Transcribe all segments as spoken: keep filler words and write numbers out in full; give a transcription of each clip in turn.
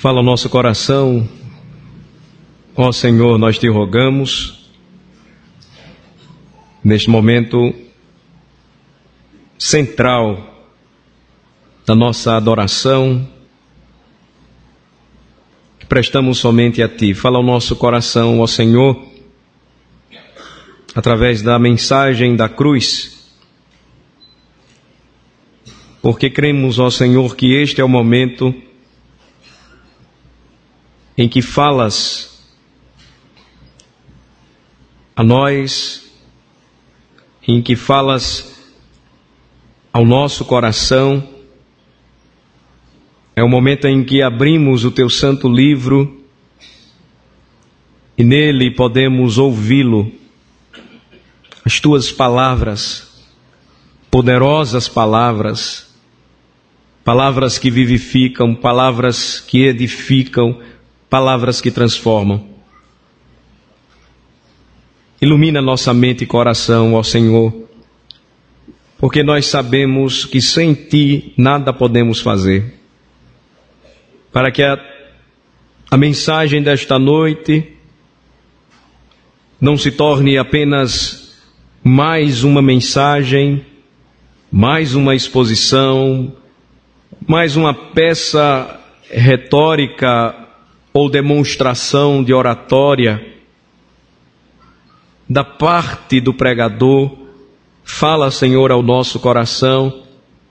Fala ao nosso coração, ó Senhor, nós te rogamos, neste momento central da nossa adoração, que prestamos somente a Ti. Fala ao nosso coração, ó Senhor, através da mensagem da cruz, porque cremos, ó Senhor, que este é o momento em que falas a nós, em que falas ao nosso coração. É o momento em que abrimos o Teu santo livro e nele podemos ouvi-lo, as Tuas palavras, poderosas palavras, palavras que vivificam, palavras que edificam, palavras que transformam. Ilumina nossa mente e coração, ó Senhor, porque nós sabemos que sem Ti nada podemos fazer. Para que a, a mensagem desta noite não se torne apenas mais uma mensagem, mais uma exposição, mais uma peça retórica ou demonstração de oratória da parte do pregador. Fala, Senhor, ao nosso coração,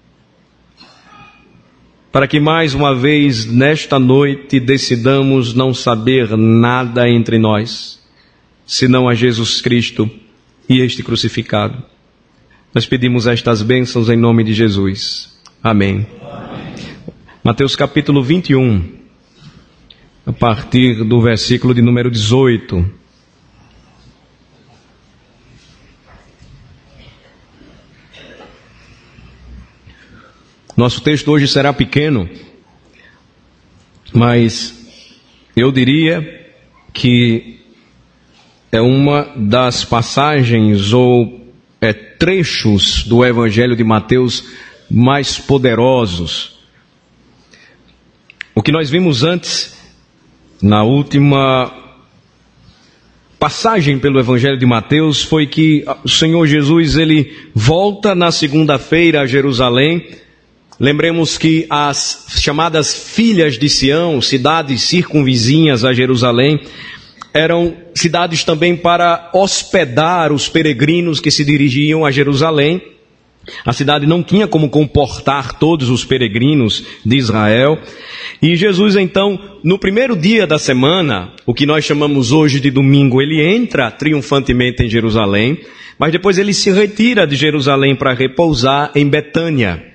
para que mais uma vez nesta noite decidamos não saber nada entre nós, senão a Jesus Cristo e este crucificado. Nós pedimos estas bênçãos em nome de Jesus. Amém. Amém. Mateus capítulo vinte e um. A partir do versículo de número dezoito. Nosso texto hoje será pequeno, mas eu diria que é uma das passagens ou é, trechos do Evangelho de Mateus mais poderosos. O que nós vimos antes, na última passagem pelo Evangelho de Mateus, foi que o Senhor Jesus, ele volta na segunda-feira a Jerusalém. Lembremos que as chamadas filhas de Sião, cidades circunvizinhas a Jerusalém, eram cidades também para hospedar os peregrinos que se dirigiam a Jerusalém. A cidade não tinha como comportar todos os peregrinos de Israel. E Jesus, então, no primeiro dia da semana, o que nós chamamos hoje de domingo, ele entra triunfantemente em Jerusalém, mas depois ele se retira de Jerusalém para repousar em Betânia.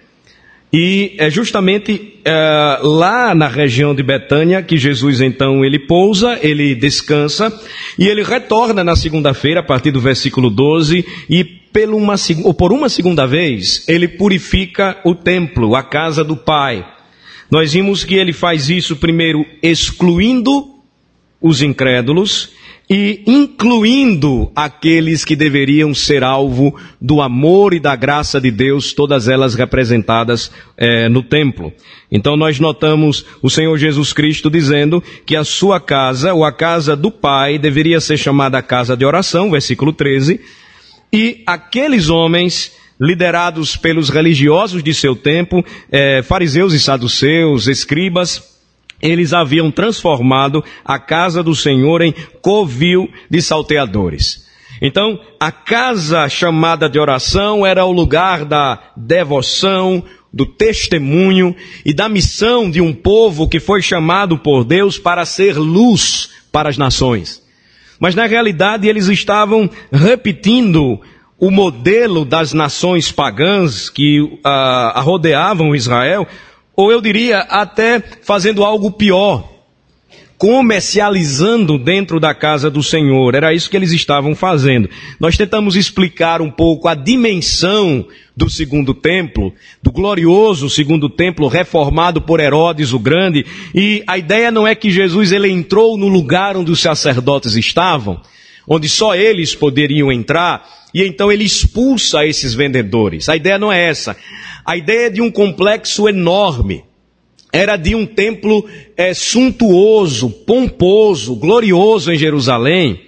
E é justamente é, lá na região de Betânia que Jesus, então, ele pousa, ele descansa, e ele retorna na segunda-feira, a partir do versículo doze, e por uma, ou por uma segunda vez, ele purifica o templo, a casa do Pai. Nós vimos que ele faz isso primeiro excluindo os incrédulos e incluindo aqueles que deveriam ser alvo do amor e da graça de Deus, todas elas representadas é, no templo. Então nós notamos o Senhor Jesus Cristo dizendo que a sua casa, ou a casa do Pai, deveria ser chamada a casa de oração, versículo treze, e aqueles homens liderados pelos religiosos de seu tempo, é, fariseus e saduceus, escribas, eles haviam transformado a casa do Senhor em covil de salteadores. Então, a casa chamada de oração era o lugar da devoção, do testemunho e da missão de um povo que foi chamado por Deus para ser luz para as nações. Mas na realidade eles estavam repetindo o modelo das nações pagãs que uh, rodeavam Israel, ou eu diria até fazendo algo pior, comercializando dentro da casa do Senhor. Era isso que eles estavam fazendo. Nós tentamos explicar um pouco a dimensão do segundo templo, do glorioso segundo templo reformado por Herodes o Grande, e a ideia não é que Jesus ele entrou no lugar onde os sacerdotes estavam, onde só eles poderiam entrar, e então ele expulsa esses vendedores. A ideia não é essa. A ideia é de um complexo enorme, era de um templo é, suntuoso, pomposo, glorioso em Jerusalém.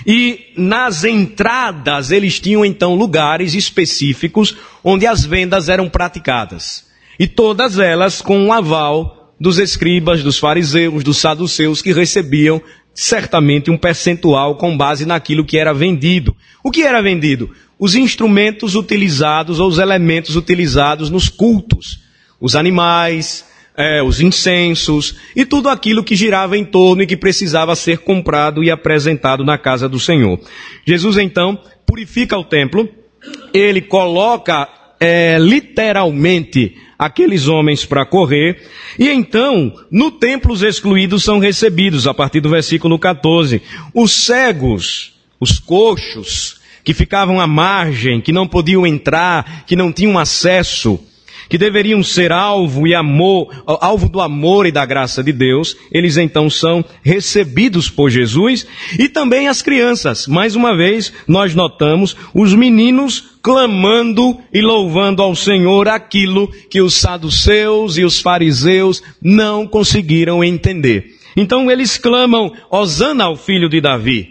E nas entradas eles tinham então lugares específicos onde as vendas eram praticadas. E todas elas com o aval dos escribas, dos fariseus, dos saduceus, que recebiam certamente um percentual com base naquilo que era vendido. O que era vendido? Os instrumentos utilizados ou os elementos utilizados nos cultos. Os animais, é, os incensos e tudo aquilo que girava em torno e que precisava ser comprado e apresentado na casa do Senhor. Jesus então purifica o templo, ele coloca é, literalmente aqueles homens para correr, e então, no templo os excluídos são recebidos, a partir do versículo catorze. Os cegos, os coxos, que ficavam à margem, que não podiam entrar, que não tinham acesso, que deveriam ser alvo e amor, alvo do amor e da graça de Deus, eles então são recebidos por Jesus, e também as crianças. Mais uma vez, nós notamos os meninos clamando e louvando ao Senhor aquilo que os saduceus e os fariseus não conseguiram entender. Então eles clamam, Hosana ao filho de Davi.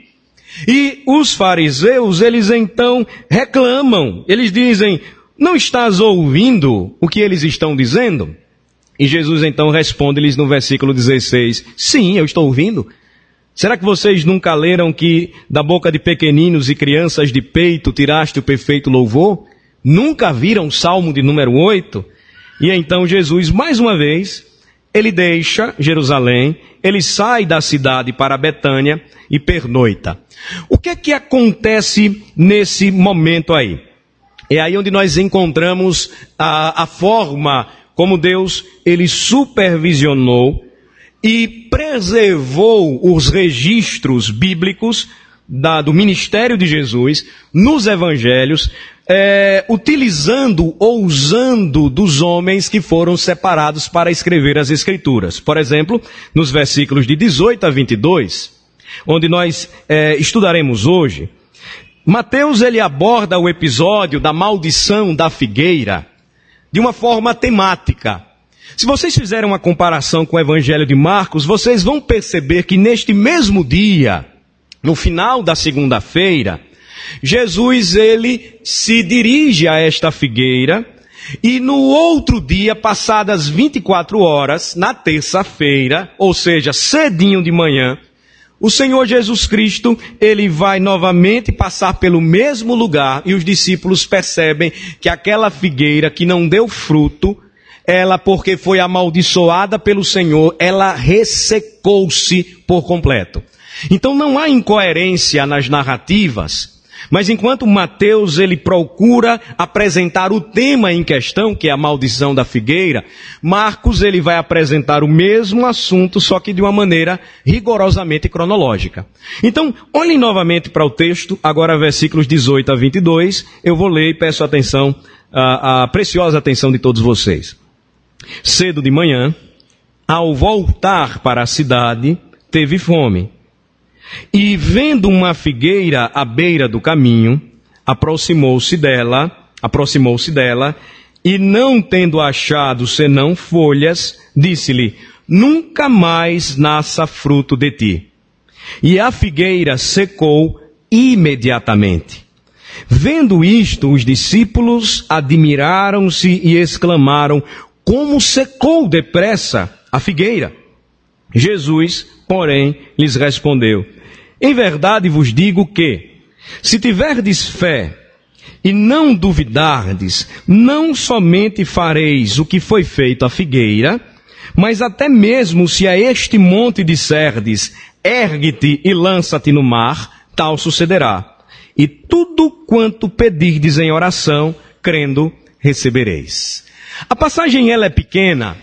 E os fariseus, eles então reclamam, eles dizem, não estás ouvindo o que eles estão dizendo? E Jesus então responde-lhes no versículo dezesseis, sim, eu estou ouvindo. Será que vocês nunca leram que da boca de pequeninos e crianças de peito tiraste o perfeito louvor? Nunca viram o Salmo de número oito? E então Jesus, mais uma vez, ele deixa Jerusalém, ele sai da cidade para Betânia e pernoita. O que é que acontece nesse momento aí? É aí onde nós encontramos a, a forma como Deus, ele supervisionou e preservou os registros bíblicos da, do ministério de Jesus nos evangelhos, é, utilizando ou usando dos homens que foram separados para escrever as escrituras. Por exemplo, nos versículos de dezoito a vinte e dois, onde nós é, estudaremos hoje, Mateus ele aborda o episódio da maldição da figueira de uma forma temática. Se vocês fizerem uma comparação com o Evangelho de Marcos, vocês vão perceber que neste mesmo dia, no final da segunda-feira, Jesus ele se dirige a esta figueira e no outro dia, passadas vinte e quatro horas, na terça-feira, ou seja, cedinho de manhã, o Senhor Jesus Cristo, ele vai novamente passar pelo mesmo lugar e os discípulos percebem que aquela figueira que não deu fruto, ela, porque foi amaldiçoada pelo Senhor, ela ressecou-se por completo. Então não há incoerência nas narrativas, mas enquanto Mateus ele procura apresentar o tema em questão, que é a maldição da figueira, Marcos ele vai apresentar o mesmo assunto, só que de uma maneira rigorosamente cronológica. Então, olhem novamente para o texto, agora versículos dezoito a vinte e dois, eu vou ler e peço atenção, a, a preciosa atenção de todos vocês. Cedo de manhã, ao voltar para a cidade, teve fome. E vendo uma figueira à beira do caminho, aproximou-se dela, aproximou-se dela, e não tendo achado senão folhas, disse-lhe, nunca mais nasça fruto de ti. E a figueira secou imediatamente. Vendo isto, os discípulos admiraram-se e exclamaram, como secou depressa a figueira? Jesus, porém, lhes respondeu, em verdade vos digo que, se tiverdes fé e não duvidardes, não somente fareis o que foi feito à figueira, mas até mesmo se a este monte disserdes, ergue-te e lança-te no mar, tal sucederá. E tudo quanto pedirdes em oração, crendo, recebereis. A passagem ela é pequena,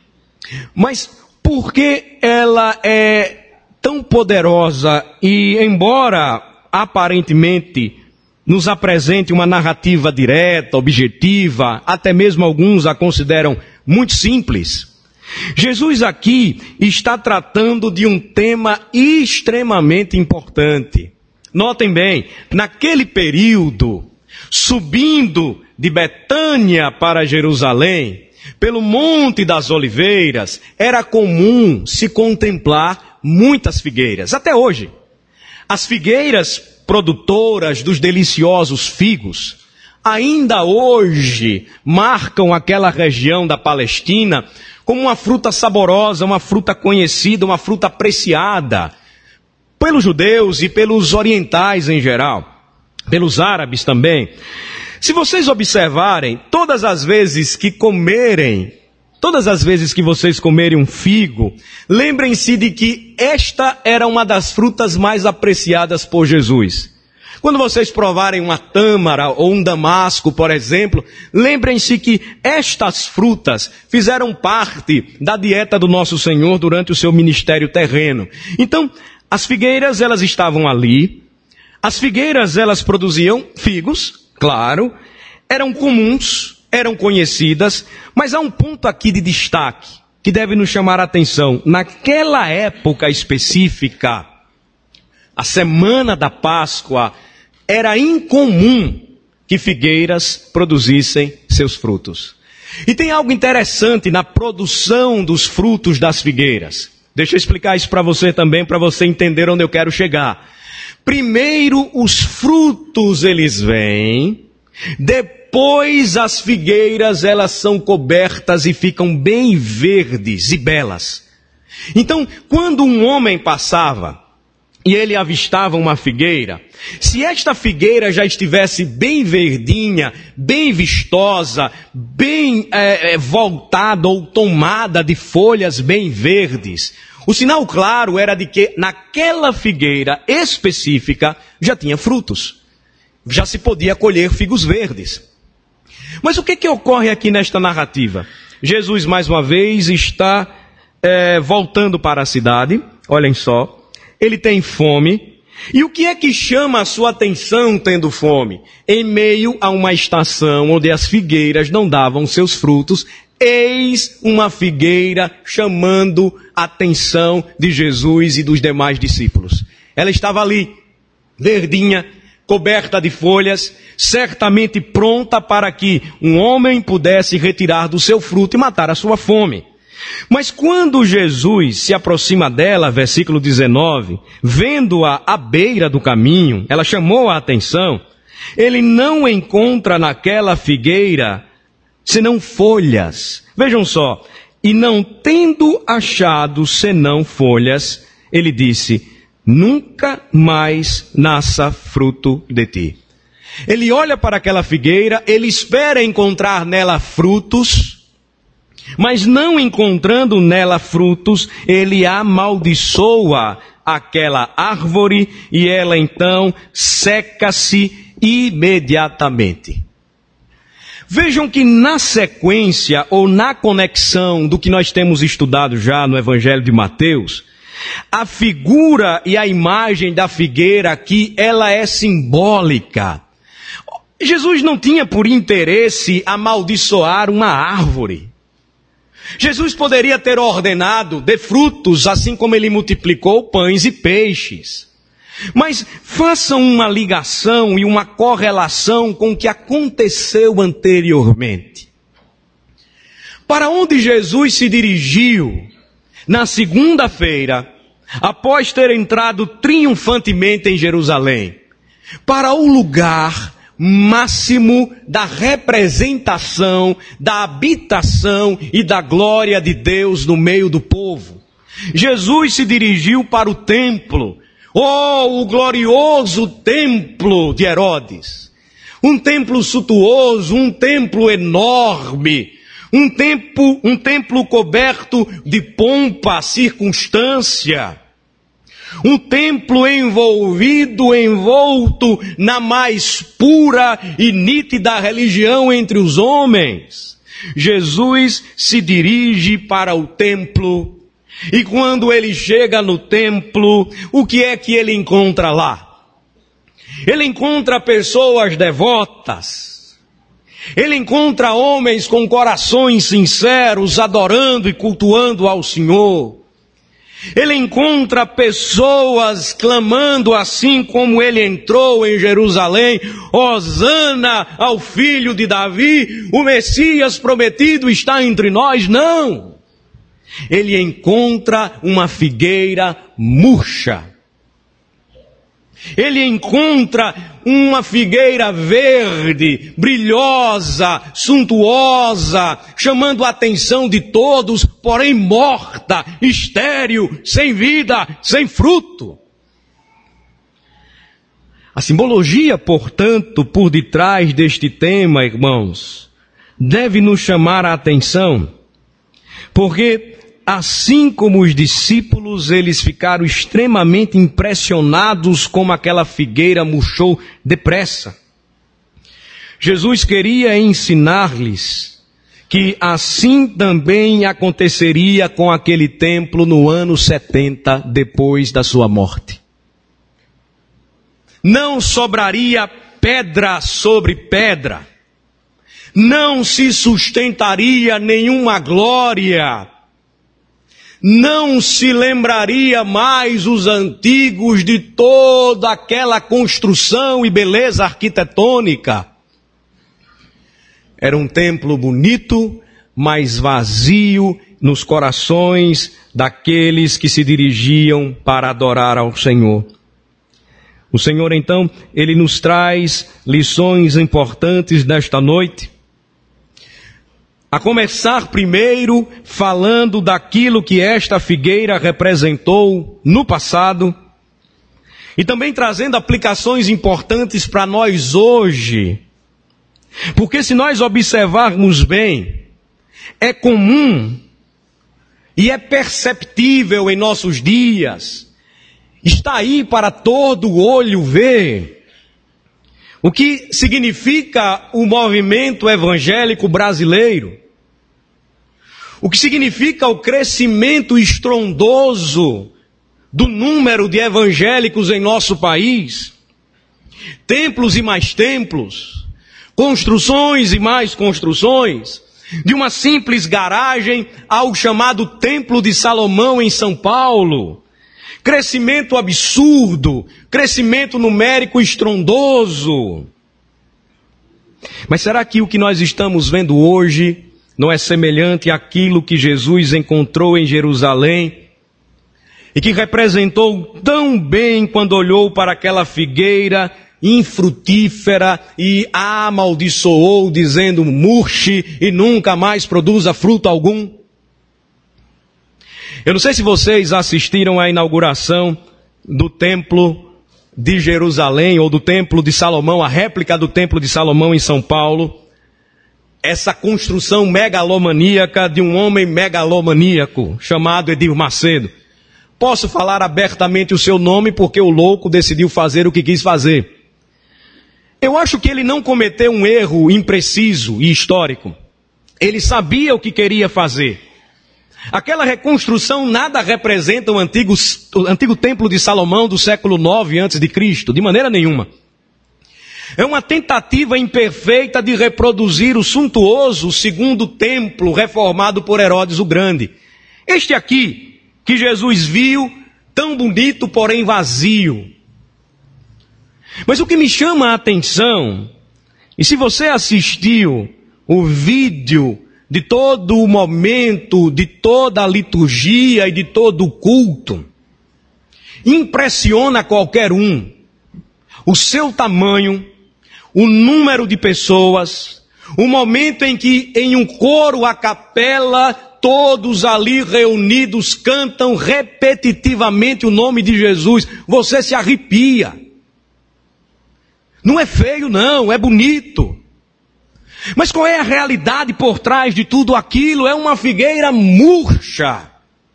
mas por que ela é tão poderosa e, embora aparentemente nos apresente uma narrativa direta, objetiva, até mesmo alguns a consideram muito simples, Jesus aqui está tratando de um tema extremamente importante. Notem bem, naquele período, subindo de Betânia para Jerusalém, pelo Monte das Oliveiras, era comum se contemplar muitas figueiras. Até hoje, as figueiras produtoras dos deliciosos figos, ainda hoje marcam aquela região da Palestina como uma fruta saborosa, uma fruta conhecida, uma fruta apreciada pelos judeus e pelos orientais em geral, pelos árabes também. Se vocês observarem, todas as vezes que comerem, todas as vezes que vocês comerem um figo, lembrem-se de que esta era uma das frutas mais apreciadas por Jesus. Quando vocês provarem uma tâmara ou um damasco, por exemplo, lembrem-se que estas frutas fizeram parte da dieta do nosso Senhor durante o seu ministério terreno. Então, as figueiras, elas estavam ali. As figueiras, elas produziam figos, claro, eram comuns, eram conhecidas, mas há um ponto aqui de destaque que deve nos chamar a atenção. Naquela época específica, a semana da Páscoa, era incomum que figueiras produzissem seus frutos. E tem algo interessante na produção dos frutos das figueiras. Deixa eu explicar isso para você também, para você entender onde eu quero chegar. Primeiro os frutos eles vêm, depois as figueiras elas são cobertas e ficam bem verdes e belas. Então, quando um homem passava e ele avistava uma figueira, se esta figueira já estivesse bem verdinha, bem vistosa, bem é, é, voltada ou tomada de folhas bem verdes, o sinal claro era de que naquela figueira específica já tinha frutos. Já se podia colher figos verdes. Mas o que que ocorre aqui nesta narrativa? Jesus mais uma vez está é, voltando para a cidade, olhem só. Ele tem fome. E o que é que chama a sua atenção tendo fome? Em meio a uma estação onde as figueiras não davam seus frutos, eis uma figueira chamando a atenção de Jesus e dos demais discípulos. Ela estava ali, verdinha, coberta de folhas, certamente pronta para que um homem pudesse retirar do seu fruto e matar a sua fome. Mas quando Jesus se aproxima dela, versículo dezenove, vendo-a à beira do caminho, ela chamou a atenção, ele não encontra naquela figueira senão folhas. Vejam só, e não tendo achado senão folhas, ele disse, nunca mais nasça fruto de ti. Ele olha para aquela figueira, ele espera encontrar nela frutos, mas não encontrando nela frutos, ele amaldiçoa aquela árvore e ela então seca-se imediatamente. Vejam que na sequência ou na conexão do que nós temos estudado já no Evangelho de Mateus, a figura e a imagem da figueira aqui, ela é simbólica. Jesus não tinha por interesse amaldiçoar uma árvore. Jesus poderia ter ordenado de frutos, assim como ele multiplicou pães e peixes. Mas façam uma ligação e uma correlação com o que aconteceu anteriormente. Para onde Jesus se dirigiu na segunda-feira, após ter entrado triunfantemente em Jerusalém? Para o lugar máximo da representação, da habitação e da glória de Deus no meio do povo. Jesus se dirigiu para o templo, oh, o glorioso templo de Herodes. Um templo suntuoso, um templo enorme, um templo, um templo coberto de pompa, circunstância. Um templo envolvido, envolto na mais pura e nítida religião entre os homens. Jesus se dirige para o templo e quando ele chega no templo, o que é que ele encontra lá? Ele encontra pessoas devotas. Ele encontra homens com corações sinceros, adorando e cultuando ao Senhor. Ele encontra pessoas clamando assim como ele entrou em Jerusalém: Hosana ao filho de Davi, o Messias prometido está entre nós. Não! Ele encontra uma figueira murcha. Ele encontra uma figueira verde, brilhosa, suntuosa, chamando a atenção de todos, porém morta, estéril, sem vida, sem fruto. A simbologia, portanto, por detrás deste tema, irmãos, deve nos chamar a atenção, porque assim como os discípulos, eles ficaram extremamente impressionados como aquela figueira murchou depressa. Jesus queria ensinar-lhes que assim também aconteceria com aquele templo no ano setenta depois da sua morte. Não sobraria pedra sobre pedra. Não se sustentaria nenhuma glória. Não se lembraria mais os antigos de toda aquela construção e beleza arquitetônica. Era um templo bonito, mas vazio nos corações daqueles que se dirigiam para adorar ao Senhor. O Senhor, então, Ele nos traz lições importantes nesta noite. A começar primeiro falando daquilo que esta figueira representou no passado e também trazendo aplicações importantes para nós hoje. Porque se nós observarmos bem, é comum e é perceptível em nossos dias, está aí para todo olho ver, o que significa o movimento evangélico brasileiro. O que significa o crescimento estrondoso do número de evangélicos em nosso país. Templos e mais templos, construções e mais construções, de uma simples garagem ao chamado Templo de Salomão em São Paulo. Crescimento absurdo, crescimento numérico estrondoso. Mas será que o que nós estamos vendo hoje não é semelhante àquilo que Jesus encontrou em Jerusalém e que representou tão bem quando olhou para aquela figueira infrutífera e a amaldiçoou, dizendo: murche e nunca mais produza fruto algum? Eu não sei se vocês assistiram à inauguração do Templo de Jerusalém ou do Templo de Salomão, a réplica do Templo de Salomão em São Paulo. Essa construção megalomaníaca de um homem megalomaníaco chamado Edir Macedo. Posso falar abertamente o seu nome porque o louco decidiu fazer o que quis fazer. Eu acho que ele não cometeu um erro impreciso e histórico. Ele sabia o que queria fazer. Aquela reconstrução nada representa o antigo, o antigo templo de Salomão do século nove antes de Cristo, de maneira nenhuma. É uma tentativa imperfeita de reproduzir o suntuoso segundo templo reformado por Herodes o Grande. Este aqui, que Jesus viu, tão bonito, porém vazio. Mas o que me chama a atenção, e se você assistiu o vídeo de todo o momento, de toda a liturgia e de todo o culto, impressiona qualquer um o seu tamanho, o número de pessoas, o momento em que em um coro a capela, todos ali reunidos cantam repetitivamente o nome de Jesus. Você se arrepia. Não é feio não, é bonito. Mas qual é a realidade por trás de tudo aquilo? É uma figueira murcha.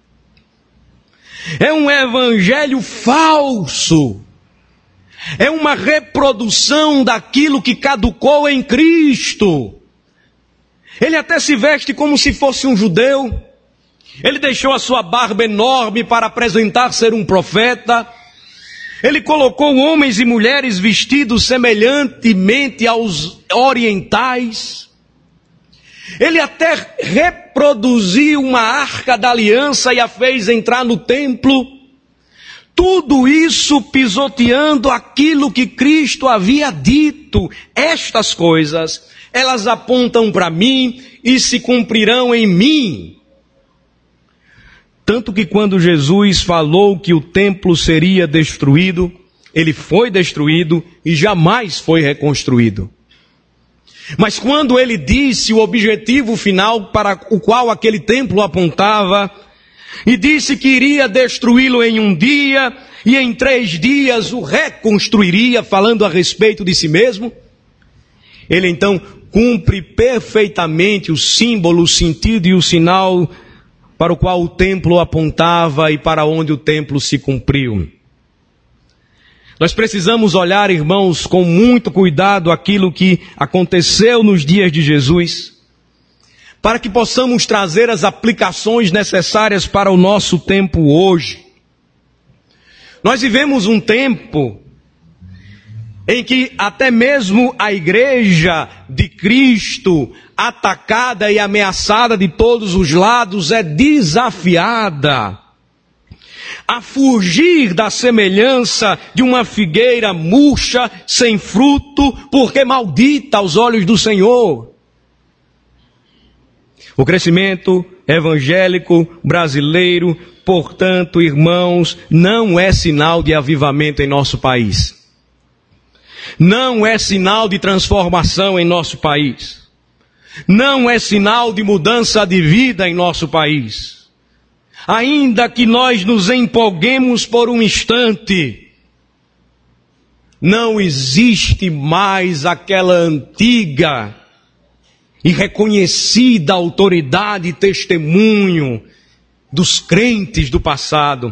É um evangelho falso. É uma reprodução daquilo que caducou em Cristo. Ele até se veste como se fosse um judeu. Ele deixou a sua barba enorme para apresentar ser um profeta. Ele colocou homens e mulheres vestidos semelhantemente aos orientais. Ele até reproduziu uma arca da aliança e a fez entrar no templo. Tudo isso pisoteando aquilo que Cristo havia dito. Estas coisas, elas apontam para mim e se cumprirão em mim. Tanto que quando Jesus falou que o templo seria destruído, ele foi destruído e jamais foi reconstruído. Mas quando ele disse o objetivo final para o qual aquele templo apontava, e disse que iria destruí-lo em um dia, e em três dias o reconstruiria, falando a respeito de si mesmo, ele então cumpre perfeitamente o símbolo, o sentido e o sinal para o qual o templo apontava e para onde o templo se cumpriu. Nós precisamos olhar, irmãos, com muito cuidado aquilo que aconteceu nos dias de Jesus, para que possamos trazer as aplicações necessárias para o nosso tempo hoje. Nós vivemos um tempo em que até mesmo a igreja de Cristo, atacada e ameaçada de todos os lados, é desafiada a fugir da semelhança de uma figueira murcha, sem fruto, porque maldita aos olhos do Senhor. O crescimento evangélico brasileiro, portanto, irmãos, não é sinal de avivamento em nosso país. Não é sinal de transformação em nosso país. Não é sinal de mudança de vida em nosso país. Ainda que nós nos empolguemos por um instante, não existe mais aquela antiga e reconhecida autoridade e testemunho dos crentes do passado.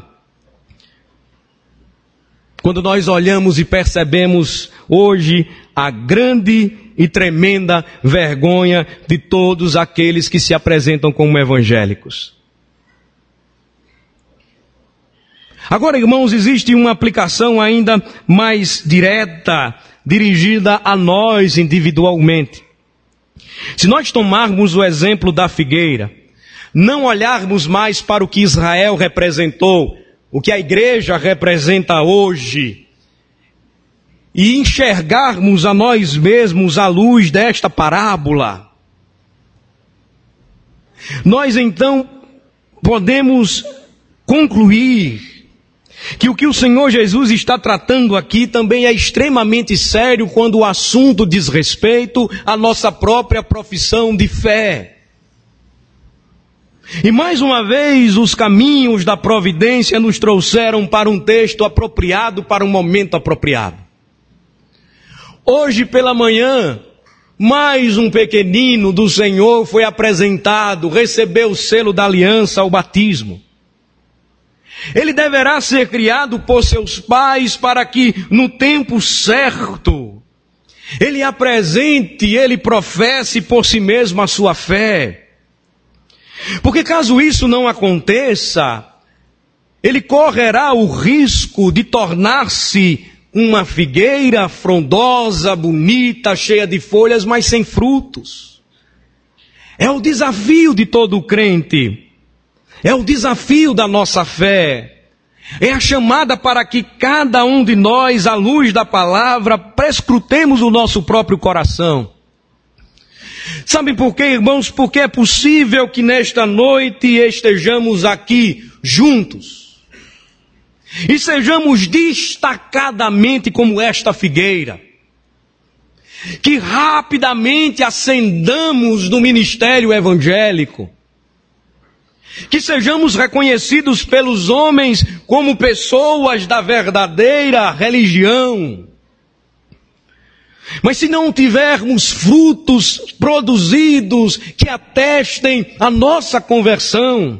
Quando nós olhamos e percebemos hoje a grande e tremenda vergonha de todos aqueles que se apresentam como evangélicos. Agora, irmãos, existe uma aplicação ainda mais direta, dirigida a nós individualmente. Se nós tomarmos o exemplo da figueira, não olharmos mais para o que Israel representou, o que a igreja representa hoje, e enxergarmos a nós mesmos à luz desta parábola, nós então podemos concluir que o que o Senhor Jesus está tratando aqui também é extremamente sério quando o assunto diz respeito à nossa própria profissão de fé. E mais uma vez, os caminhos da providência nos trouxeram para um texto apropriado, para um momento apropriado. Hoje pela manhã, mais um pequenino do Senhor foi apresentado, recebeu o selo da aliança ao batismo. Ele deverá ser criado por seus pais para que, no tempo certo, ele apresente, ele professe por si mesmo a sua fé. Porque caso isso não aconteça, ele correrá o risco de tornar-se uma figueira frondosa, bonita, cheia de folhas, mas sem frutos. É o desafio de todo crente. É o desafio da nossa fé. É a chamada para que cada um de nós, à luz da palavra, prescrutemos o nosso próprio coração. Sabem por quê, irmãos? Porque é possível que nesta noite estejamos aqui juntos e sejamos destacadamente como esta figueira, que rapidamente ascendamos no ministério evangélico, que sejamos reconhecidos pelos homens como pessoas da verdadeira religião. Mas se não tivermos frutos produzidos que atestem a nossa conversão,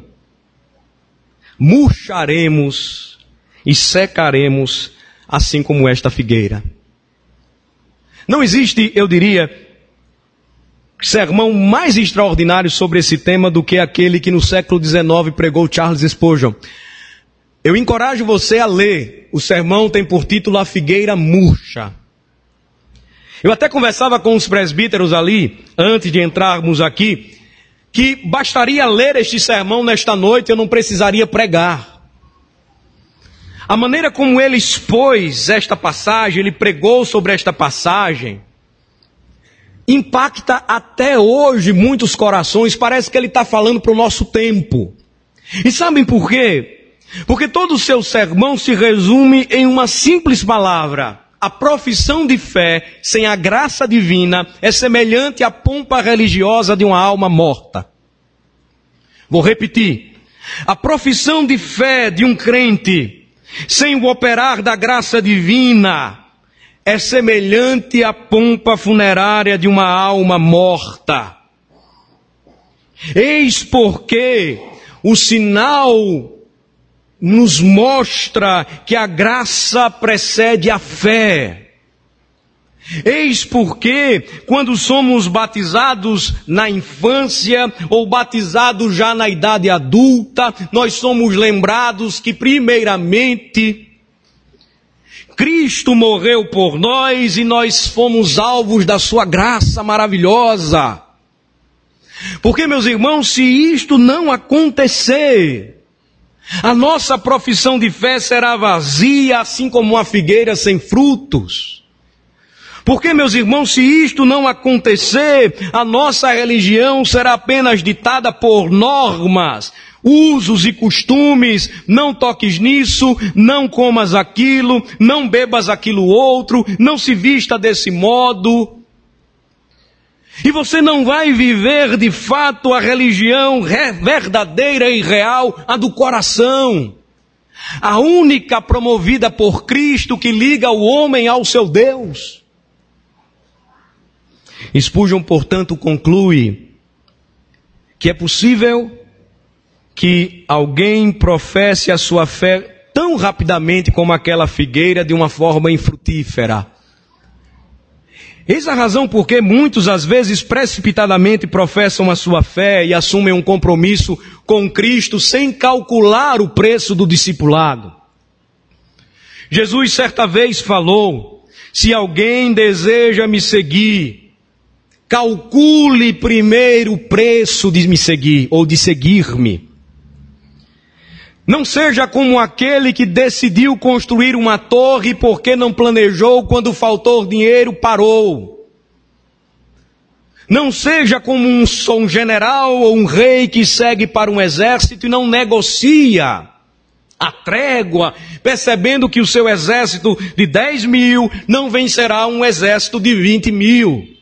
murcharemos e secaremos assim como esta figueira. Não existe, eu diria, sermão mais extraordinário sobre esse tema do que aquele que no século dezenove pregou Charles Spurgeon. Eu encorajo você a ler. O sermão tem por título A Figueira Murcha. Eu até conversava com os presbíteros ali, antes de entrarmos aqui, que bastaria ler este sermão nesta noite, eu não precisaria pregar. A maneira como ele expôs esta passagem, ele pregou sobre esta passagem, impacta até hoje muitos corações. Parece que ele está falando para o nosso tempo. E sabem por quê? Porque todo o seu sermão se resume em uma simples palavra: a profissão de fé sem a graça divina é semelhante à pompa religiosa de uma alma morta. Vou repetir. A profissão de fé de um crente sem o operar da graça divina é semelhante à pompa funerária de uma alma morta. Eis porque o sinal nos mostra que a graça precede a fé. Eis porque, quando somos batizados na infância ou batizados já na idade adulta, nós somos lembrados que, primeiramente, Cristo morreu por nós e nós fomos alvos da sua graça maravilhosa. Porque, meus irmãos, se isto não acontecer, a nossa profissão de fé será vazia, assim como uma figueira sem frutos. Porque, meus irmãos, se isto não acontecer, a nossa religião será apenas ditada por normas, usos e costumes. Não toques nisso, não comas aquilo, não bebas aquilo outro, não se vista desse modo. E você não vai viver de fato a religião verdadeira e real, a do coração. A única promovida por Cristo que liga o homem ao seu Deus. Spurgeon, portanto, conclui que é possível que alguém professe a sua fé tão rapidamente como aquela figueira de uma forma infrutífera. Eis a razão por que muitos, às vezes, precipitadamente professam a sua fé e assumem um compromisso com Cristo sem calcular o preço do discipulado. Jesus certa vez falou: se alguém deseja me seguir, calcule primeiro o preço de me seguir, ou de seguir-me. Não seja como aquele que decidiu construir uma torre porque não planejou, quando faltou dinheiro, parou. Não seja como um, um general ou um rei que segue para um exército e não negocia a trégua, percebendo que o seu exército de dez mil não vencerá um exército de vinte mil.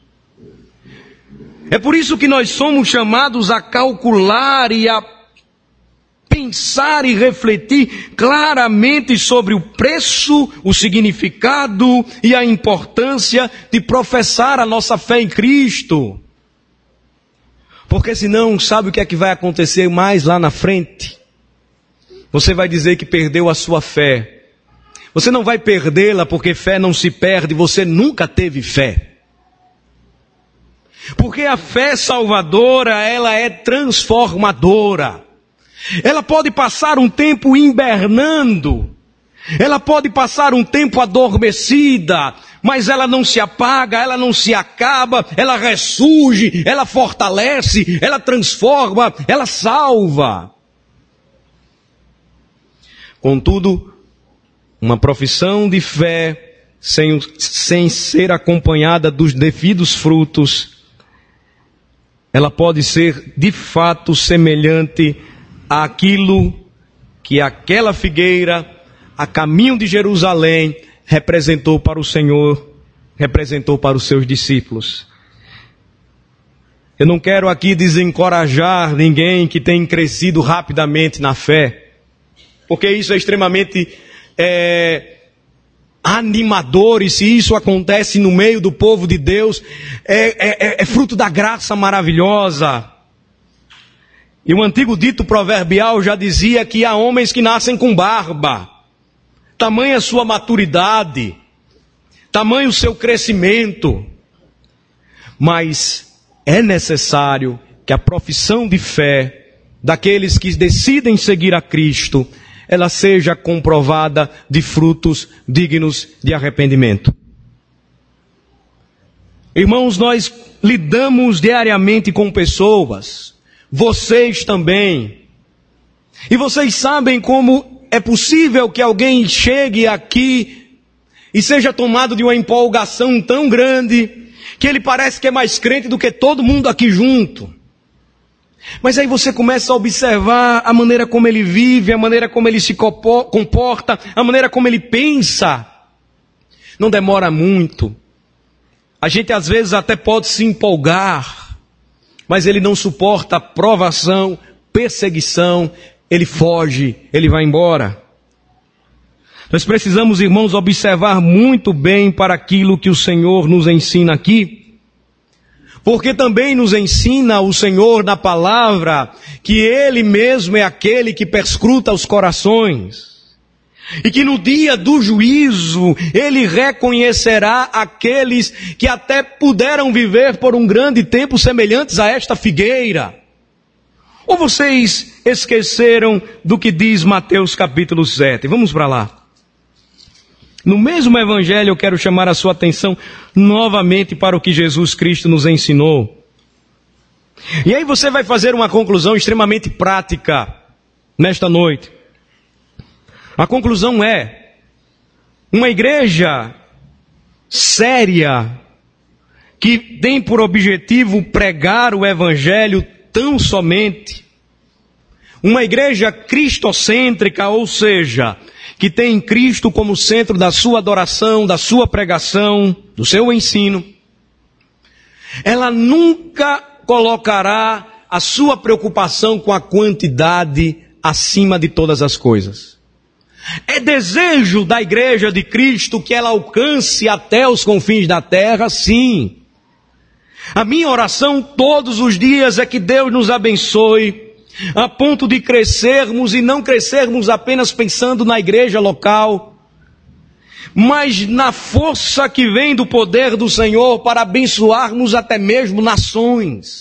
É por isso que nós somos chamados a calcular e a pensar e refletir claramente sobre o preço, o significado e a importância de professar a nossa fé em Cristo. Porque senão, sabe o que é que vai acontecer mais lá na frente? Você vai dizer que perdeu a sua fé. Você não vai perdê-la, porque fé não se perde, você nunca teve fé. Porque a fé salvadora, ela é transformadora. Ela pode passar um tempo hibernando. Ela pode passar um tempo adormecida. Mas ela não se apaga, ela não se acaba. Ela ressurge, ela fortalece, ela transforma, ela salva. Contudo, uma profissão de fé sem, sem ser acompanhada dos devidos frutos, ela pode ser de fato semelhante àquilo que aquela figueira, a caminho de Jerusalém, representou para o Senhor, representou para os seus discípulos. Eu não quero aqui desencorajar ninguém que tem crescido rapidamente na fé, porque isso é extremamente é, animador, e se isso acontece no meio do povo de Deus, é, é, é fruto da graça maravilhosa. E o antigo dito proverbial já dizia que há homens que nascem com barba. Tamanha sua maturidade, tamanho o seu crescimento. Mas é necessário que a profissão de fé daqueles que decidem seguir a Cristo, ela seja comprovada de frutos dignos de arrependimento. Irmãos, nós lidamos diariamente com pessoas, vocês também. E vocês sabem como é possível que alguém chegue aqui e seja tomado de uma empolgação tão grande que ele parece que é mais crente do que todo mundo aqui junto. Mas aí você começa a observar a maneira como ele vive, a maneira como ele se comporta, a maneira como ele pensa. Não demora muito. A gente às vezes até pode se empolgar, mas ele não suporta provação, perseguição, ele foge, ele vai embora. Nós precisamos, irmãos, observar muito bem para aquilo que o Senhor nos ensina aqui, porque também nos ensina o Senhor na palavra que Ele mesmo é aquele que perscruta os corações. E que no dia do juízo, Ele reconhecerá aqueles que até puderam viver por um grande tempo semelhantes a esta figueira. Ou vocês esqueceram do que diz Mateus capítulo sete? Vamos para lá. No mesmo evangelho eu quero chamar a sua atenção novamente para o que Jesus Cristo nos ensinou. E aí você vai fazer uma conclusão extremamente prática nesta noite. A conclusão é, uma igreja séria, que tem por objetivo pregar o evangelho tão somente, uma igreja cristocêntrica, ou seja, que tem Cristo como centro da sua adoração, da sua pregação, do seu ensino, ela nunca colocará a sua preocupação com a quantidade acima de todas as coisas. É desejo da igreja de Cristo que ela alcance até os confins da terra, sim. A minha oração todos os dias é que Deus nos abençoe, a ponto de crescermos e não crescermos apenas pensando na igreja local, mas na força que vem do poder do Senhor para abençoarmos até mesmo nações.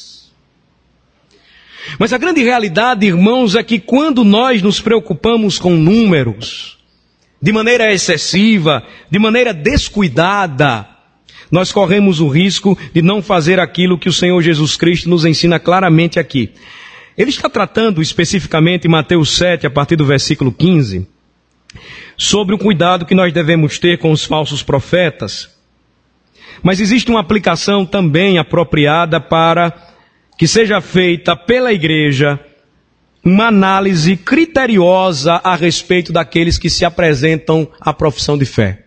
Mas a grande realidade, irmãos, é que quando nós nos preocupamos com números, de maneira excessiva, de maneira descuidada, nós corremos o risco de não fazer aquilo que o Senhor Jesus Cristo nos ensina claramente aqui. Ele está tratando especificamente em Mateus sete, a partir do versículo quinze, sobre o cuidado que nós devemos ter com os falsos profetas. Mas existe uma aplicação também apropriada para que seja feita pela igreja uma análise criteriosa a respeito daqueles que se apresentam à profissão de fé.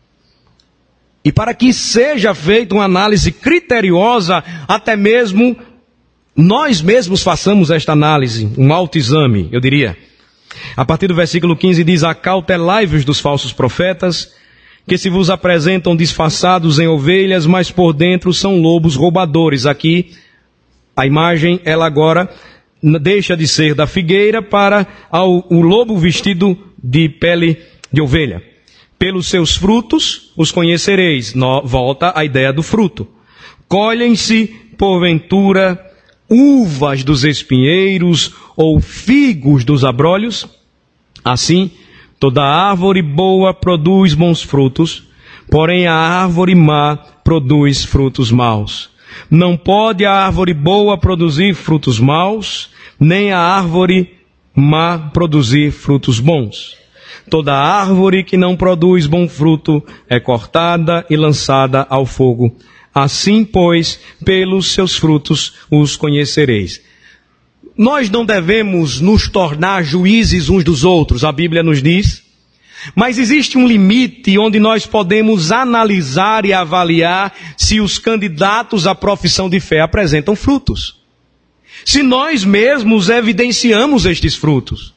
E para que seja feita uma análise criteriosa, até mesmo nós mesmos façamos esta análise, um autoexame, eu diria. A partir do versículo quinze diz: acautelai-vos dos falsos profetas, que se vos apresentam disfarçados em ovelhas, mas por dentro são lobos roubadores. Aqui, a imagem, ela agora deixa de ser da figueira para ao, o lobo vestido de pele de ovelha. Pelos seus frutos os conhecereis. No, volta a ideia do fruto. Colhem-se, porventura, uvas dos espinheiros ou figos dos abrolhos? Assim, toda árvore boa produz bons frutos, porém a árvore má produz frutos maus. Não pode a árvore boa produzir frutos maus, nem a árvore má produzir frutos bons. Toda árvore que não produz bom fruto é cortada e lançada ao fogo. Assim, pois, pelos seus frutos os conhecereis. Nós não devemos nos tornar juízes uns dos outros, a Bíblia nos diz. Mas existe um limite onde nós podemos analisar e avaliar se os candidatos à profissão de fé apresentam frutos. Se nós mesmos evidenciamos estes frutos.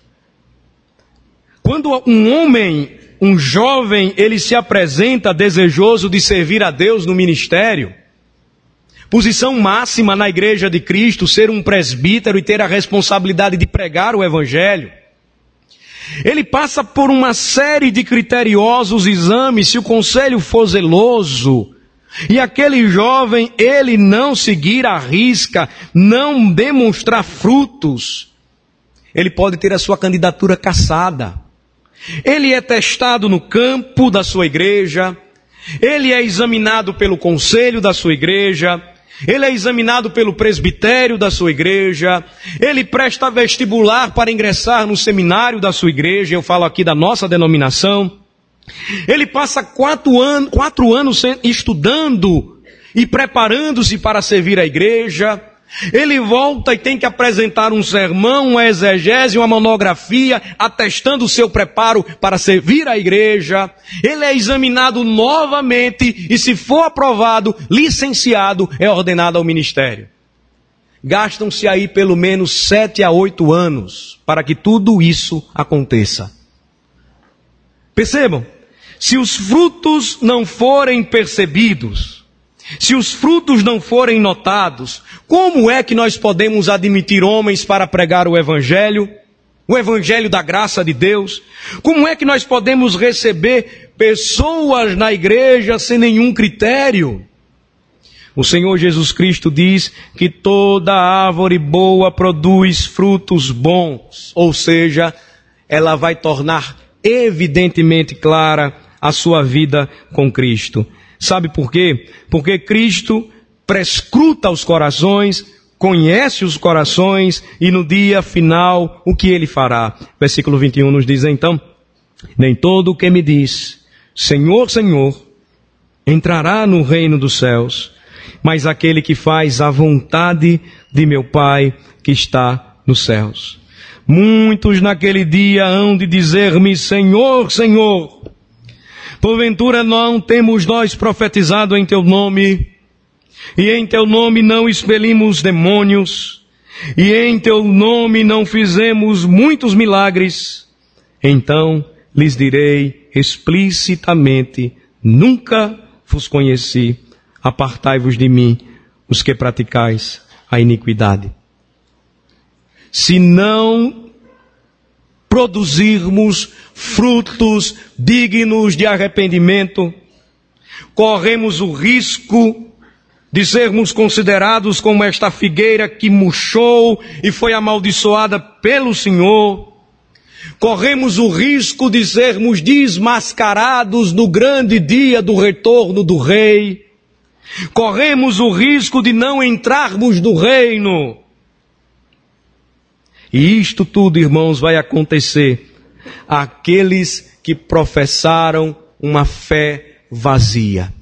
Quando um homem, um jovem, ele se apresenta desejoso de servir a Deus no ministério, posição máxima na igreja de Cristo, ser um presbítero e ter a responsabilidade de pregar o evangelho, ele passa por uma série de criteriosos exames. Se o conselho for zeloso e aquele jovem, ele não seguir a risca, não demonstrar frutos, ele pode ter a sua candidatura cassada. Ele é testado no campo da sua igreja, ele é examinado pelo conselho da sua igreja, ele é examinado pelo presbitério da sua igreja, ele presta vestibular para ingressar no seminário da sua igreja, eu falo aqui da nossa denominação. Ele passa quatro anos, quatro anos estudando e preparando-se para servir a igreja. Ele volta e tem que apresentar um sermão, uma exegese, uma monografia, atestando o seu preparo para servir a igreja. Ele é examinado novamente e, se for aprovado, licenciado, é ordenado ao ministério. Gastam-se aí pelo menos sete a oito anos para que tudo isso aconteça. Percebam, se os frutos não forem percebidos, se os frutos não forem notados, como é que nós podemos admitir homens para pregar o Evangelho? O Evangelho da graça de Deus? Como é que nós podemos receber pessoas na igreja sem nenhum critério? O Senhor Jesus Cristo diz que toda árvore boa produz frutos bons, ou seja, ela vai tornar evidentemente clara a sua vida com Cristo. Sabe por quê? Porque Cristo prescruta os corações, conhece os corações e no dia final o que ele fará. Versículo vinte e um nos diz então: nem todo o que me diz Senhor, Senhor, entrará no reino dos céus, mas aquele que faz a vontade de meu Pai que está nos céus. Muitos naquele dia hão de dizer-me: Senhor, Senhor, porventura não temos nós profetizado em teu nome, e em teu nome não expelimos demônios, e em teu nome não fizemos muitos milagres? Então lhes direi explicitamente: nunca vos conheci, apartai-vos de mim, os que praticais a iniquidade. Se não produzirmos frutos dignos de arrependimento, corremos o risco de sermos considerados como esta figueira que murchou e foi amaldiçoada pelo Senhor. Corremos o risco de sermos desmascarados no grande dia do retorno do Rei. Corremos o risco de não entrarmos no reino. E isto tudo, irmãos, vai acontecer àqueles que professaram uma fé vazia.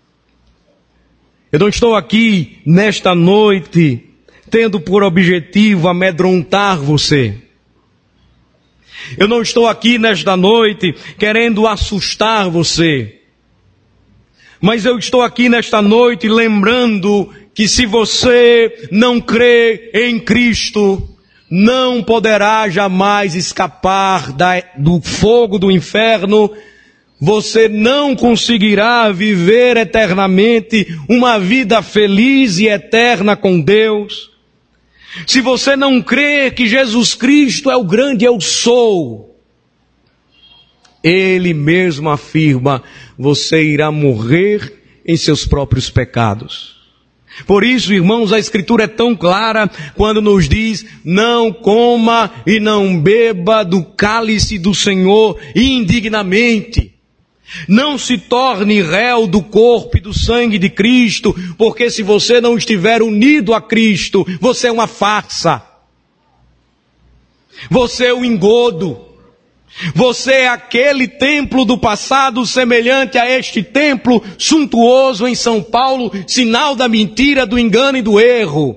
Eu não estou aqui nesta noite tendo por objetivo amedrontar você. Eu não estou aqui nesta noite querendo assustar você. Mas eu estou aqui nesta noite lembrando que se você não crê em Cristo, não poderá jamais escapar da, do fogo do inferno. Você não conseguirá viver eternamente uma vida feliz e eterna com Deus. Se você não crê que Jesus Cristo é o grande eu sou, Ele mesmo afirma: você irá morrer em seus próprios pecados. Por isso, irmãos, a Escritura é tão clara quando nos diz: não coma e não beba do cálice do Senhor indignamente. Não se torne réu do corpo e do sangue de Cristo, porque se você não estiver unido a Cristo, você é uma farsa. Você é um engodo. Você é aquele templo do passado semelhante a este templo suntuoso em São Paulo, sinal da mentira, do engano e do erro.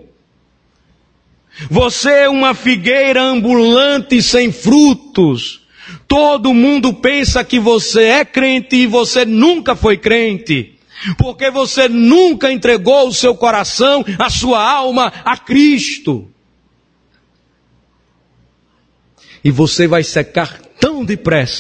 Você é uma figueira ambulante sem frutos. Todo mundo pensa que você é crente e você nunca foi crente, porque você nunca entregou o seu coração, a sua alma a Cristo. E você vai secar tão depressa,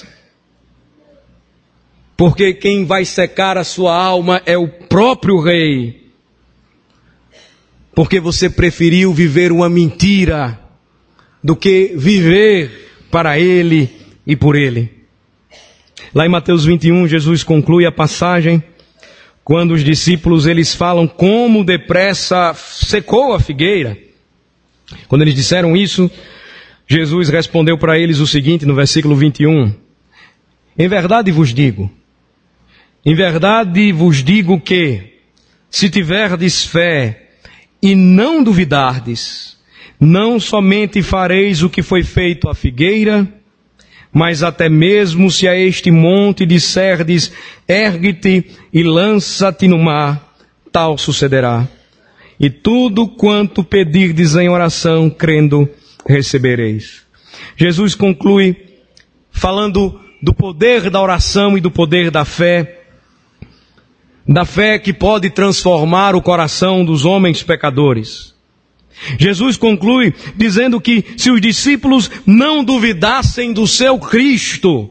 porque quem vai secar a sua alma é o próprio Rei, porque você preferiu viver uma mentira do que viver para Ele e por Ele. Lá em Mateus vinte e um, Jesus conclui a passagem, quando os discípulos eles falam como depressa secou a figueira. Quando eles disseram isso, Jesus respondeu para eles o seguinte no versículo vinte e um: em verdade vos digo, Em verdade vos digo que, se tiverdes fé e não duvidardes, não somente fareis o que foi feito à figueira, mas até mesmo se a este monte disserdes, ergue-te e lança-te no mar, tal sucederá. E tudo quanto pedirdes em oração, crendo, recebereis. Jesus conclui falando do poder da oração e do poder da fé, da fé que pode transformar o coração dos homens pecadores. Jesus conclui dizendo que se os discípulos não duvidassem do seu Cristo,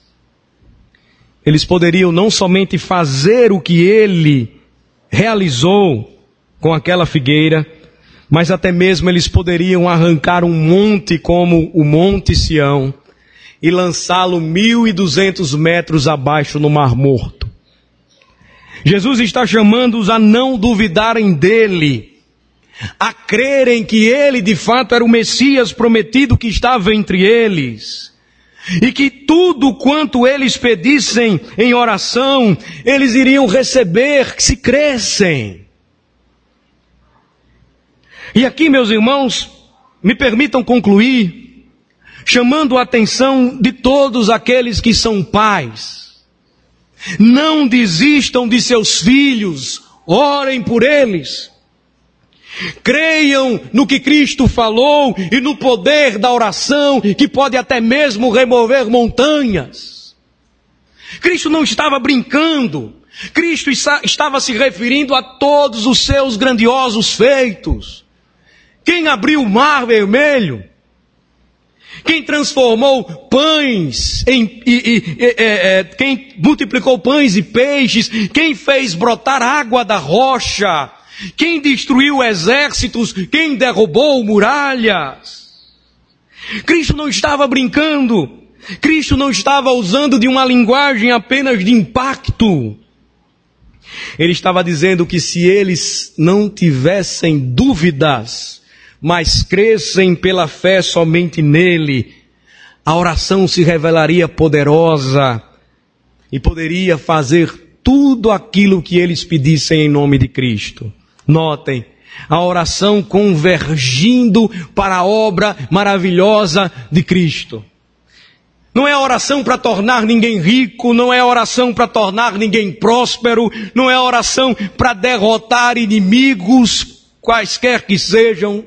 eles poderiam não somente fazer o que ele realizou com aquela figueira, mas até mesmo eles poderiam arrancar um monte como o Monte Sião e lançá-lo mil e duzentos metros abaixo no Mar Morto. Jesus está chamando-os a não duvidarem dele, a crerem que ele de fato era o Messias prometido que estava entre eles, e que tudo quanto eles pedissem em oração, eles iriam receber se crescem. E aqui, meus irmãos, me permitam concluir, chamando a atenção de todos aqueles que são pais. Não desistam de seus filhos, orem por eles. Creiam no que Cristo falou e no poder da oração, que pode até mesmo remover montanhas. Cristo não estava brincando. Cristo estava se referindo a todos os seus grandiosos feitos. Quem abriu o mar vermelho? Quem transformou pães em, e, e, e, e, quem multiplicou pães e peixes? Quem fez brotar água da rocha? Quem destruiu exércitos? Quem derrubou muralhas? Cristo não estava brincando. Cristo não estava usando de uma linguagem apenas de impacto. Ele estava dizendo que se eles não tivessem dúvidas, mas crescem pela fé somente nele, a oração se revelaria poderosa e poderia fazer tudo aquilo que eles pedissem em nome de Cristo. Notem, a oração convergindo para a obra maravilhosa de Cristo. Não é a oração para tornar ninguém rico, não é a oração para tornar ninguém próspero, não é a oração para derrotar inimigos, quaisquer que sejam.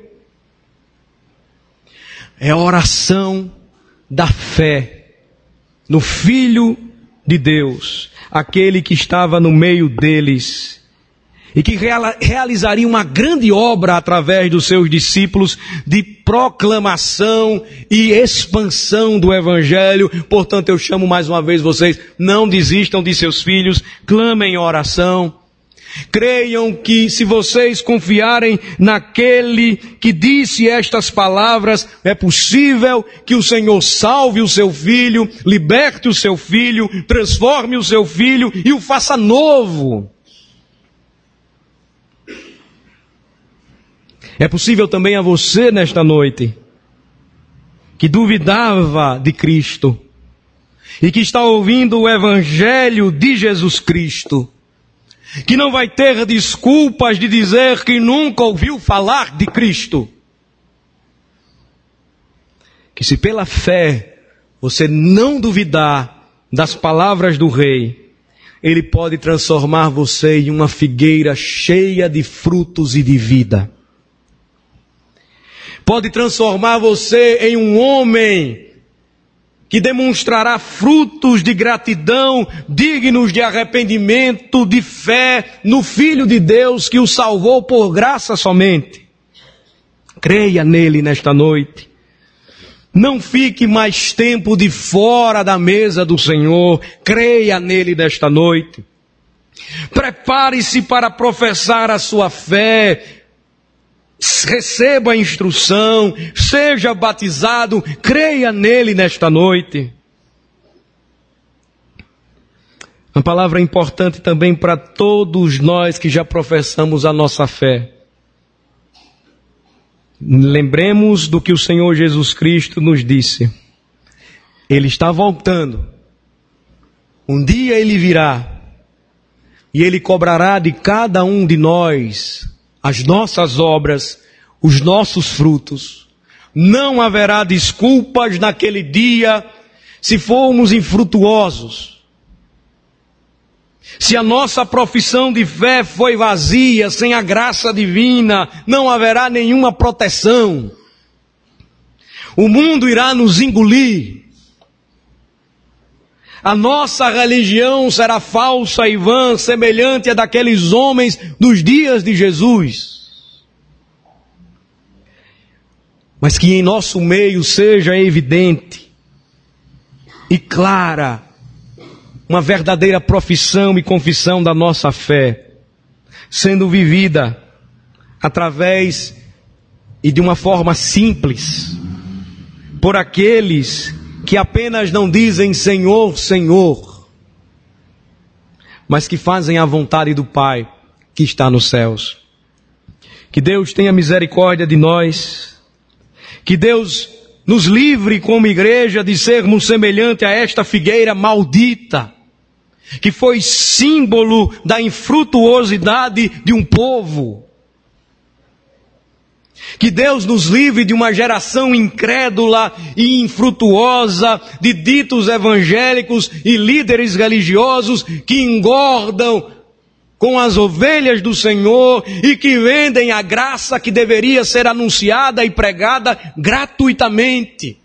É a oração da fé no Filho de Deus, aquele que estava no meio deles e que realizaria uma grande obra através dos seus discípulos de proclamação e expansão do Evangelho. Portanto, eu chamo mais uma vez vocês, não desistam de seus filhos, clamem em oração. Creiam que se vocês confiarem naquele que disse estas palavras, é possível que o Senhor salve o seu filho, liberte o seu filho, transforme o seu filho e o faça novo. É possível também a você nesta noite, que duvidava de Cristo e que está ouvindo o Evangelho de Jesus Cristo, que não vai ter desculpas de dizer que nunca ouviu falar de Cristo. Que se pela fé você não duvidar das palavras do Rei, Ele pode transformar você em uma figueira cheia de frutos e de vida. Pode transformar você em um homem que demonstrará frutos de gratidão, dignos de arrependimento, de fé no Filho de Deus que o salvou por graça somente. Creia nele nesta noite. Não fique mais tempo de fora da mesa do Senhor. Creia nele nesta noite. Prepare-se para professar a sua fé. Receba a instrução, seja batizado, creia nele nesta noite. Uma palavra importante também para todos nós que já professamos a nossa fé. Lembremos do que o Senhor Jesus Cristo nos disse. Ele está voltando. Um dia Ele virá e Ele cobrará de cada um de nós as nossas obras, os nossos frutos. Não haverá desculpas naquele dia se formos infrutuosos. Se a nossa profissão de fé foi vazia, sem a graça divina, não haverá nenhuma proteção. O mundo irá nos engolir. A nossa religião será falsa e vã, semelhante a daqueles homens dos dias de Jesus. Mas que em nosso meio seja evidente e clara uma verdadeira profissão e confissão da nossa fé, sendo vivida através e de uma forma simples, por aqueles que apenas não dizem Senhor, Senhor, mas que fazem a vontade do Pai que está nos céus. Que Deus tenha misericórdia de nós, que Deus nos livre como igreja de sermos semelhante a esta figueira maldita, que foi símbolo da infrutuosidade de um povo. Que Deus nos livre de uma geração incrédula e infrutuosa de ditos evangélicos e líderes religiosos que engordam com as ovelhas do Senhor e que vendem a graça que deveria ser anunciada e pregada gratuitamente.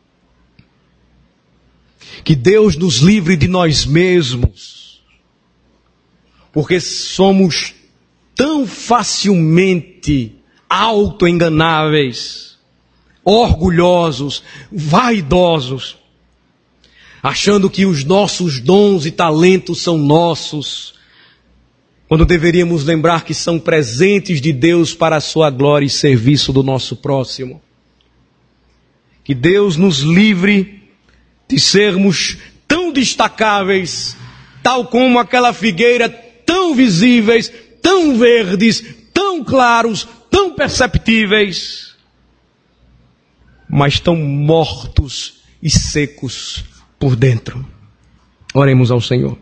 Que Deus nos livre de nós mesmos, porque somos tão facilmente autoenganáveis, orgulhosos, vaidosos, achando que os nossos dons e talentos são nossos, quando deveríamos lembrar que são presentes de Deus para a sua glória e serviço do nosso próximo. Que Deus nos livre de sermos tão destacáveis, tal como aquela figueira, tão visíveis, tão verdes, tão claros, tão perceptíveis, mas tão mortos e secos por dentro. Oremos ao Senhor.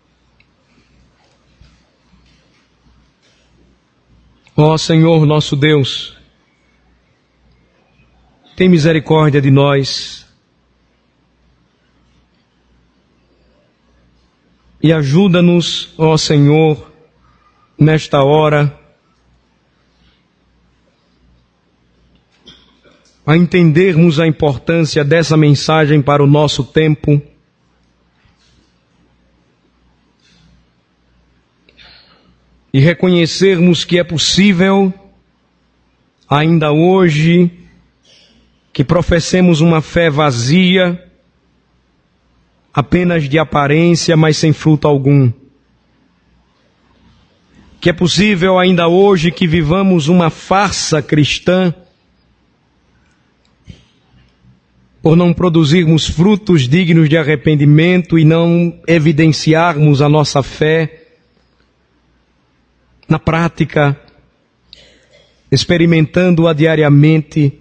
Ó Senhor nosso Deus, tem misericórdia de nós e ajuda-nos, ó Senhor, nesta hora, a entendermos a importância dessa mensagem para o nosso tempo. E reconhecermos que é possível, ainda hoje, que professemos uma fé vazia, apenas de aparência, mas sem fruto algum. Que é possível ainda hoje que vivamos uma farsa cristã, por não produzirmos frutos dignos de arrependimento e não evidenciarmos a nossa fé na prática, experimentando-a diariamente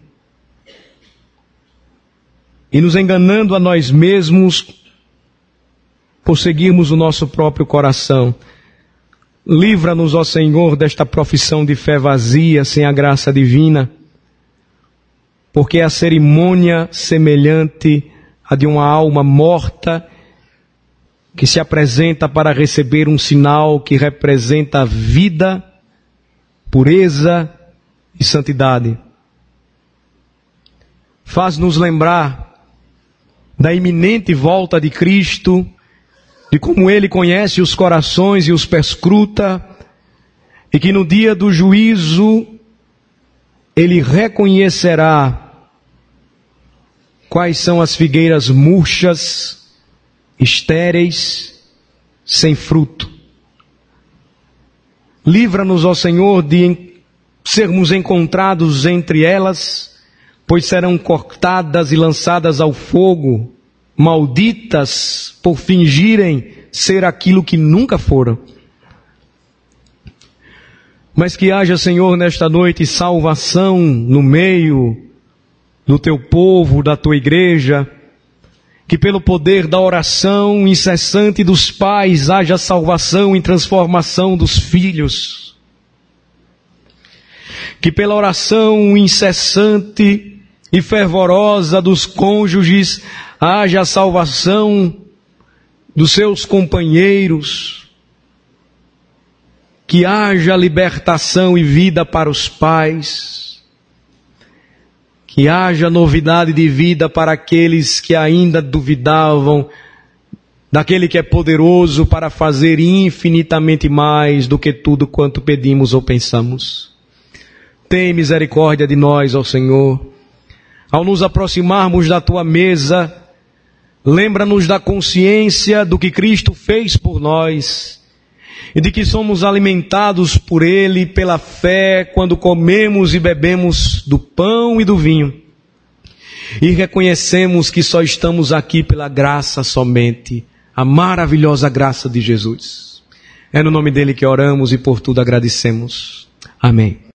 e nos enganando a nós mesmos por seguirmos o nosso próprio coração. Livra-nos, ó Senhor, desta profissão de fé vazia, sem a graça divina, porque é a cerimônia semelhante à de uma alma morta que se apresenta para receber um sinal que representa vida, pureza e santidade. Faz-nos lembrar da iminente volta de Cristo, de como Ele conhece os corações e os perscruta, e que no dia do juízo Ele reconhecerá quais são as figueiras murchas, estéreis, sem fruto. Livra-nos, ó Senhor, de sermos encontrados entre elas, pois serão cortadas e lançadas ao fogo, malditas por fingirem ser aquilo que nunca foram. Mas que haja, Senhor, nesta noite salvação no meio do teu povo, da tua igreja, que pelo poder da oração incessante dos pais haja salvação e transformação dos filhos. Que pela oração incessante e fervorosa dos cônjuges haja salvação dos seus companheiros. Que haja libertação e vida para os pais. Que haja novidade de vida para aqueles que ainda duvidavam daquele que é poderoso para fazer infinitamente mais do que tudo quanto pedimos ou pensamos. Tem misericórdia de nós, ó Senhor. Ao nos aproximarmos da Tua mesa, lembra-nos da consciência do que Cristo fez por nós e de que somos alimentados por Ele pela fé quando comemos e bebemos do pão e do vinho. E reconhecemos que só estamos aqui pela graça somente, a maravilhosa graça de Jesus. É no nome dele que oramos e por tudo agradecemos. Amém.